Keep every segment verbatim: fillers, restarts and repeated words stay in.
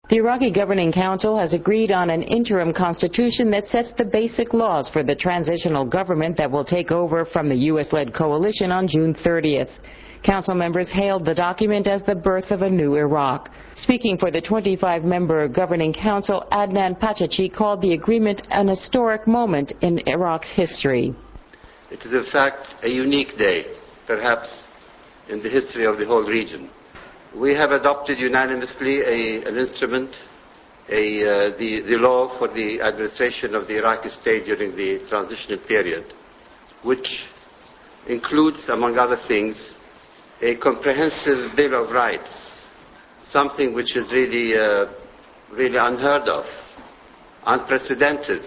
The Iraqi Governing Council has agreed on an interim constitution that sets the basic laws for the transitional government that will take over from the U S-led coalition on June thirtieth. Council members hailed the document as the birth of a new Iraq. Speaking for the twenty-five member Governing Council, Adnan Pachachi called the agreement an historic moment in Iraq's history. It is in fact a unique day, perhaps in the history of the whole region. We have adopted unanimously a, an instrument, a, uh, the, the law for the administration of the Iraqi state during the transitional period, which includes, among other things, a comprehensive Bill of Rights, something which is really, uh, really unheard of, unprecedented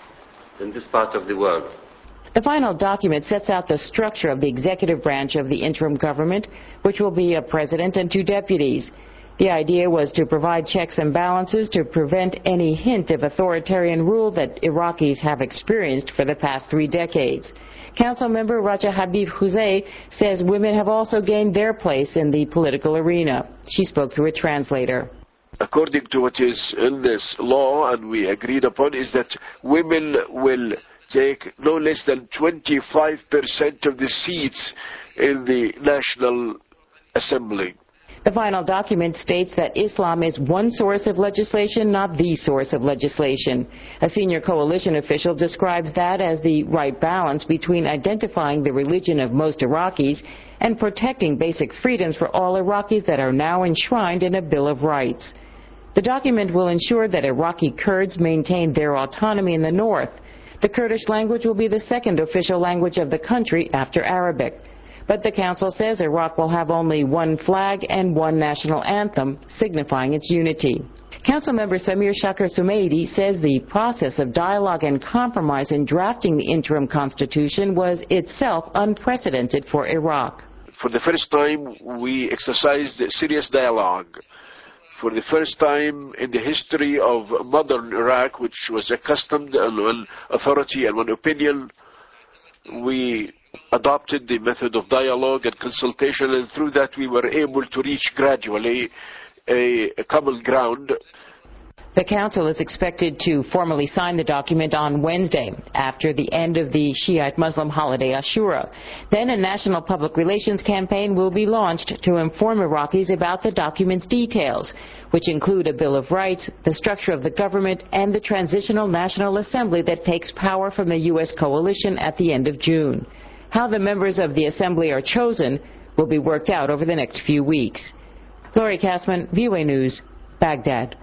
in this part of the world. The final document sets out the structure of the executive branch of the interim government, which will be a president and two deputies. The idea was to provide checks and balances to prevent any hint of authoritarian rule that Iraqis have experienced for the past three decades. Council member Raja Habib Khuzay says women have also gained their place in the political arena. She spoke through a translator. According to what is in this law and we agreed upon is that women will take no less than twenty-five percent of the seats in the National Assembly. The final document states that Islam is one source of legislation, not the source of legislation. A senior coalition official describes that as the right balance between identifying the religion of most Iraqis and protecting basic freedoms for all Iraqis that are now enshrined in a Bill of Rights. The document will ensure that Iraqi Kurds maintain their autonomy in the north. The Kurdish language will be the second official language of the country after Arabic. But the Council says Iraq will have only one flag and one national anthem, signifying its unity. Council member Samir Shakir Sumaidi says the process of dialogue and compromise in drafting the interim constitution was itself unprecedented for Iraq. For the first time, we exercised serious dialogue. For the first time in the history of modern Iraq, which was accustomed to one authority and one opinion, we adopted the method of dialogue and consultation, and through that we were able to reach gradually a, a common ground. The Council is expected to formally sign the document on Wednesday, after the end of the Shiite Muslim holiday Ashura. Then a national public relations campaign will be launched to inform Iraqis about the document's details, which include a Bill of Rights, the structure of the government, and the Transitional National Assembly that takes power from the U S coalition at the end of June. How the members of the Assembly are chosen will be worked out over the next few weeks. Gloria Kasman, V O A News, Baghdad.